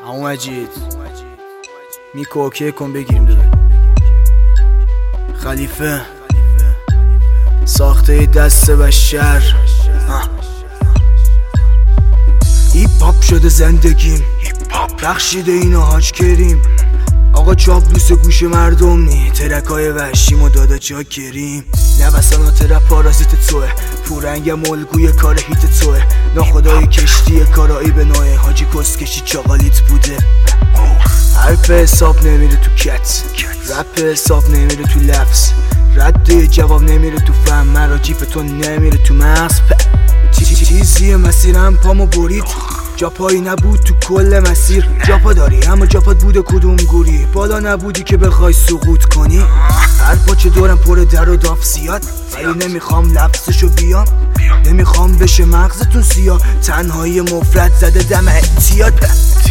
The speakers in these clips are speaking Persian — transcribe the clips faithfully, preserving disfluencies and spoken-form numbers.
همون مجید میکو اوکی کن بگیریم داده خلیفه ساخته دست بشر هیپ هاپ شده زندگیم بخشیده اینو حاج کریم آقا چاپلوس گوش مردم نی ترکای وحشیم و دادا جا کریم نوسانات رپ پارازیت توه پورنگم الگوی کار هیت توه ناخدای کشتی کارایی به نوعه حاجی کسکشی چاقالیت بوده حرف حساب نمیره تو کت رپ حساب نمیره تو لفظ رد جواب نمیره تو فهم مرا جیپ تو نمیره تو مغز چیزی مسیرم پامو برید جاپایی نبود تو کل مسیر جاپا داری اما جاپات بوده کدوم گوری بالا نبودی که بخوای سقوط کنی هر پاچه دورم پر در و داف زیاد ولی نمیخوام لفظشو بیام نمیخوام بشه مغزتون سیاه تنهایی مفرد زده دم اعتیاد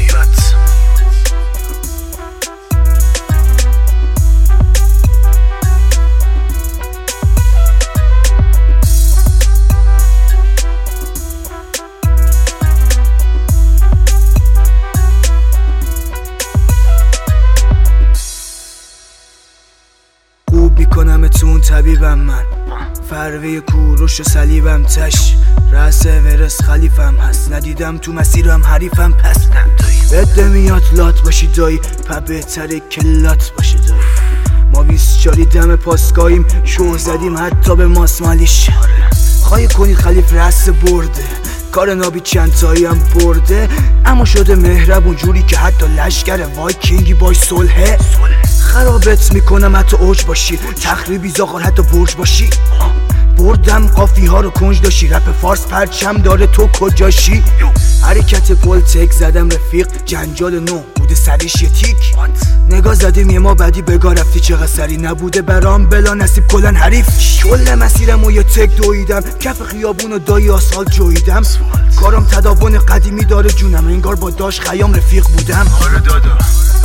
بیکنمتون طبیبم من فروه کوروش و صلیبم تش رأس ورس خلیفم هست ندیدم تو مسیرم حریفم پس بده میاد لات باشی دایی پا بهتره که لات باشی دایی ما بیست چاری دم پاسگاهیم شو زدیم حتی به ماسمالیش خواهی کنید خلیف رأس برده کار نابی چند تایی هم برده اما شده مهربون جوری که حتی لشگر وایکینگی باش صلحه خرابت میکنم حتی اوج باشی تخریبی زاغار حتی برج باشی بردم قافی ها رو کنج داشتی رپ فارس پرچم داره تو کجاشی حرکت پل تک زدم رفیق جنجال نو بوده سریش یه تیک نگاه زدیم یه ما بعدی بگاه رفتی چقدر سری نبوده برام بلا نصیب کلن حریف کل مسیرم و یه تک دویدم کف خیابون و دایی آسفالت جویدم کارم تداون قدیمی داره جونم انگار با داش خیام رفیق بودم آره دادا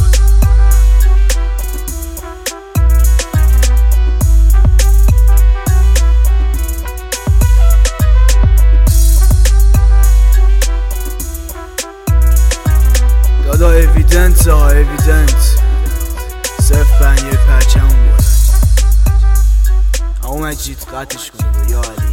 دادا اویدنت ها اویدنت صرف بنیه پرچم بودن همون مجید قطعش کنه یا علی